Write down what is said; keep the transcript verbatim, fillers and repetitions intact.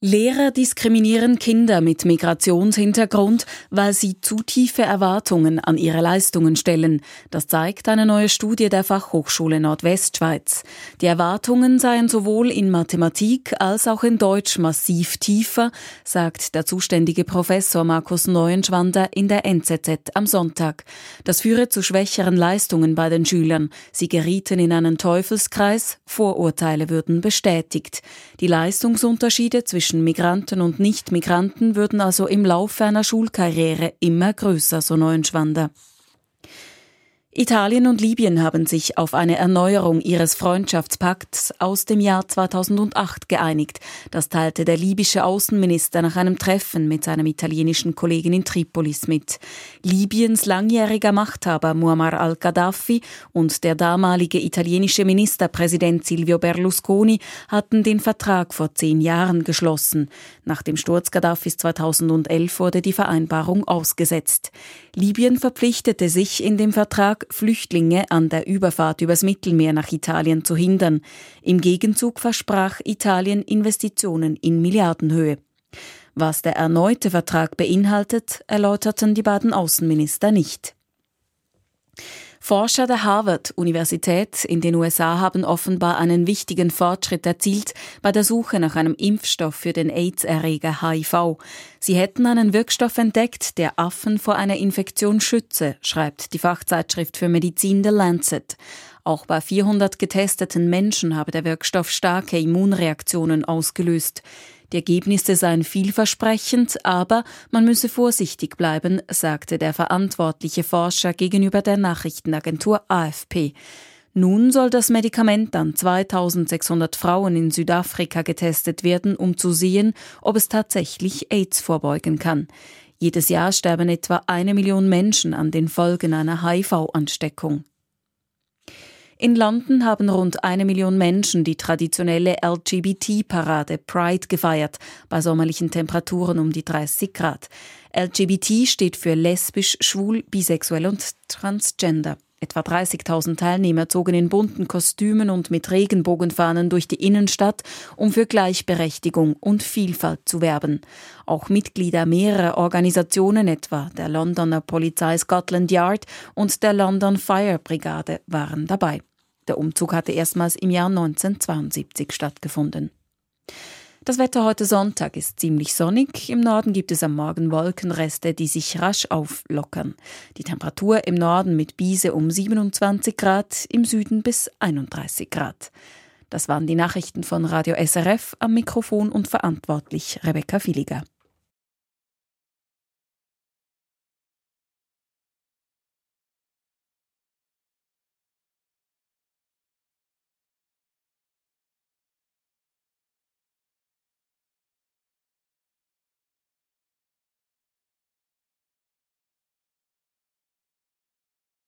Lehrer diskriminieren Kinder mit Migrationshintergrund, weil sie zu tiefe Erwartungen an ihre Leistungen stellen. Das zeigt eine neue Studie der Fachhochschule Nordwestschweiz. Die Erwartungen seien sowohl in Mathematik als auch in Deutsch massiv tiefer, sagt der zuständige Professor Markus Neuenschwander in der N Z Z am Sonntag. Das führe zu schwächeren Leistungen bei den Schülern. Sie gerieten in einen Teufelskreis, Vorurteile würden bestätigt. Die Leistungsunterschiede zwischen Migranten und Nicht-Migranten würden also im Laufe einer Schulkarriere immer größer, so Neuenschwander. Italien und Libyen haben sich auf eine Erneuerung ihres Freundschaftspakts aus dem Jahr zweitausendacht geeinigt. Das teilte der libysche Außenminister nach einem Treffen mit seinem italienischen Kollegen in Tripolis mit. Libyens langjähriger Machthaber Muammar al-Gaddafi und der damalige italienische Ministerpräsident Silvio Berlusconi hatten den Vertrag vor zehn Jahren geschlossen. Nach dem Sturz Gaddafis zweitausendelf wurde die Vereinbarung ausgesetzt. Libyen verpflichtete sich in dem Vertrag, Flüchtlinge an der Überfahrt übers Mittelmeer nach Italien zu hindern. Im Gegenzug versprach Italien Investitionen in Milliardenhöhe. Was der erneute Vertrag beinhaltet, erläuterten die beiden Außenminister nicht. Forscher der Harvard-Universität in den U S A haben offenbar einen wichtigen Fortschritt erzielt bei der Suche nach einem Impfstoff für den AIDS-Erreger H I V. Sie hätten einen Wirkstoff entdeckt, der Affen vor einer Infektion schütze, schreibt die Fachzeitschrift für Medizin The Lancet. Auch bei vierhundert getesteten Menschen habe der Wirkstoff starke Immunreaktionen ausgelöst. Die Ergebnisse seien vielversprechend, aber man müsse vorsichtig bleiben, sagte der verantwortliche Forscher gegenüber der Nachrichtenagentur A F P. Nun soll das Medikament an zweitausendsechshundert Frauen in Südafrika getestet werden, um zu sehen, ob es tatsächlich AIDS vorbeugen kann. Jedes Jahr sterben etwa eine Million Menschen an den Folgen einer H I V-Ansteckung. In London haben rund eine Million Menschen die traditionelle L G B T-Parade Pride gefeiert, bei sommerlichen Temperaturen um die dreißig Grad. L G B T steht für lesbisch, schwul, bisexuell und transgender. Etwa dreißigtausend Teilnehmer zogen in bunten Kostümen und mit Regenbogenfahnen durch die Innenstadt, um für Gleichberechtigung und Vielfalt zu werben. Auch Mitglieder mehrerer Organisationen, etwa der Londoner Polizei Scotland Yard und der London Fire Brigade, waren dabei. Der Umzug hatte erstmals im Jahr neunzehnhundertzweiundsiebzig stattgefunden. Das Wetter heute Sonntag ist ziemlich sonnig. Im Norden gibt es am Morgen Wolkenreste, die sich rasch auflockern. Die Temperatur im Norden mit Biese um siebenundzwanzig Grad, im Süden bis einunddreißig Grad. Das waren die Nachrichten von Radio S R F, am Mikrofon und verantwortlich Rebecca Villiger.